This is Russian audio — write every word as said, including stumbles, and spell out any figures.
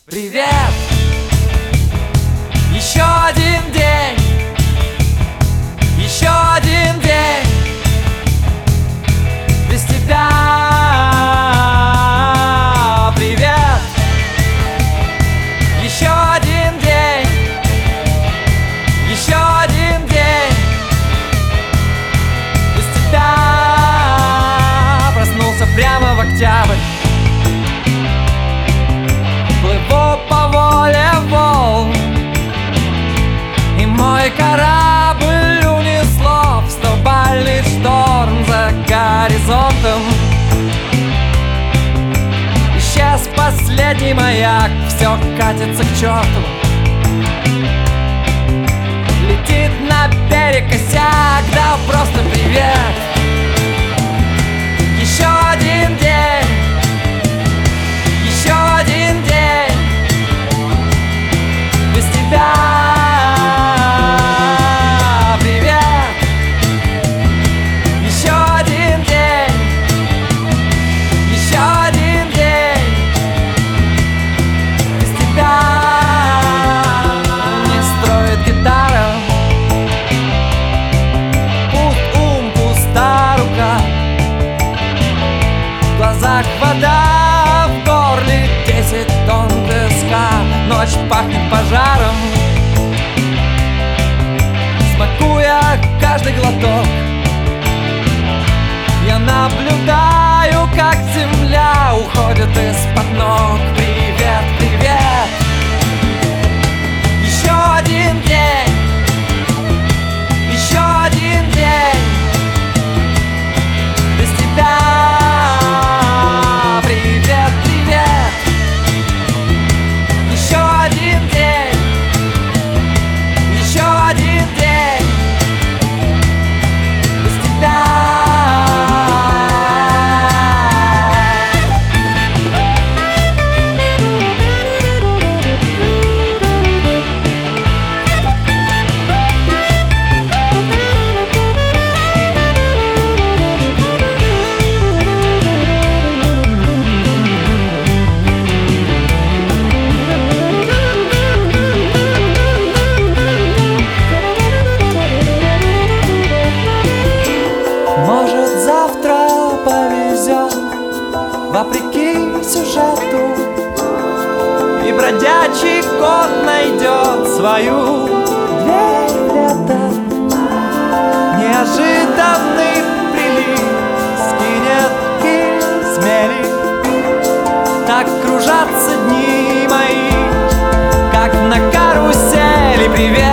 Привет! Еще один день, еще один день без тебя. Привет! Еще один день, еще один день без тебя. Проснулся прямо в октябрь, плыву по воле волн, и мой корабль унесло в стобальный шторм за горизонтом. Исчез последний маяк, все катится к черту. Летит на берег косяк, да просто привет. Еще один день, еще один день без тебя. Привет! Еще один день, еще один день без тебя. Не строит гитара, пуст ум, пуста рука, в глазах вода, в горле десять тонн песка. Ночь пахнет пожаром, смакуя каждый глоток. Я наблюдаю, как земля уходит из-под ног. Привет, привет! Еще один день, еще один день без тебя. Привет, привет! Еще один день, еще один день без тебя. Может, завтра повезет вопреки сюжету, и бродячий кот найдет свою дверь в лето. Неожиданный прилив скинет и смели. Так кружатся дни мои, как на карусели. Привет!